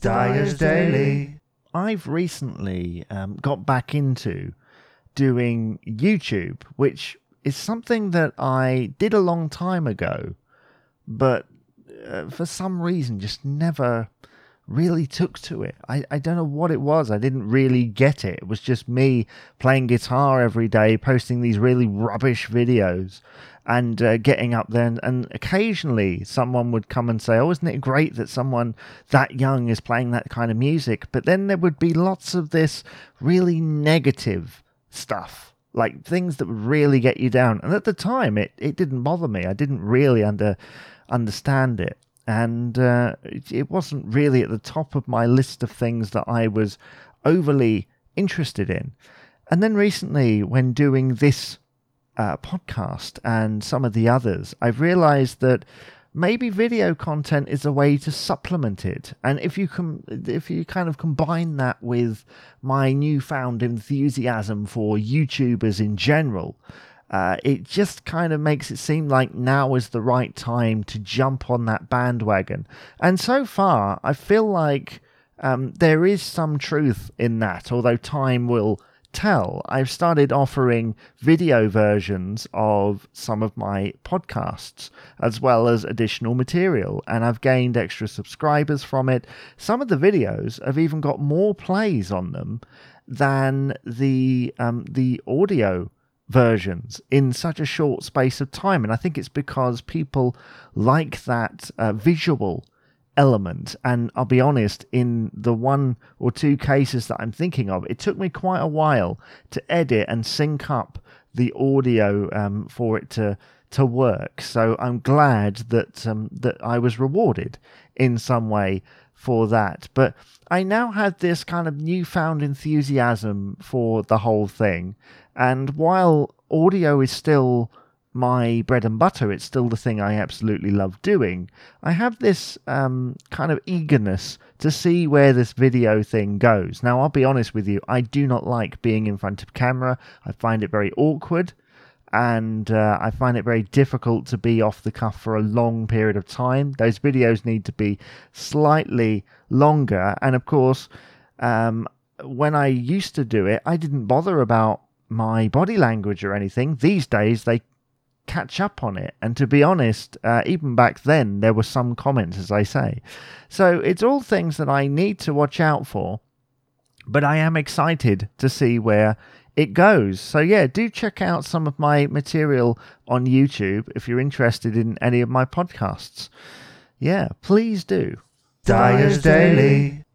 Dyer's Daily. I've recently got back into doing YouTube, which is something that I did a long time ago, but for some reason just never really took to it. I don't know what it was. I didn't really get it. It was just me playing guitar every day, posting these really rubbish videos and getting up there. And occasionally someone would come and say, oh, isn't it great that someone that young is playing that kind of music? But then there would be lots of this really negative stuff, like things that would really get you down. And at the time, it didn't bother me. I didn't really understand it. And it wasn't really at the top of my list of things that I was overly interested in. And then recently, when doing this podcast and some of the others, I've realized that maybe video content is a way to supplement it. And if you kind of combine that with my newfound enthusiasm for YouTubers in general, it just kind of makes it seem like now is the right time to jump on that bandwagon. And so far, I feel like there is some truth in that, although time will tell. I've started offering video versions of some of my podcasts, as well as additional material, and I've gained extra subscribers from it. Some of the videos have even got more plays on them than the audio versions in such a short space of time, and I think it's because people like that visual element. And I'll be honest, in the one or two cases that I'm thinking of, it took me quite a while to edit and sync up the audio for it to work. So I'm glad that I was rewarded in some way for that. But I now had this kind of newfound enthusiasm for the whole thing. And while audio is still my bread and butter, it's still the thing I absolutely love doing, I have this kind of eagerness to see where this video thing goes. Now, I'll be honest with you, I do not like being in front of camera. I find it very awkward, and I find it very difficult to be off the cuff for a long period of time. Those videos need to be slightly longer, and of course, when I used to do it, I didn't bother about my body language or anything. These days, they catch up on it, and to be honest, even back then there were some comments, as I say. So it's all things that I need to watch out for, but I am excited to see where it goes. So yeah, do check out some of my material on YouTube if you're interested in any of my podcasts. Yeah, please do. Dyer's Daily.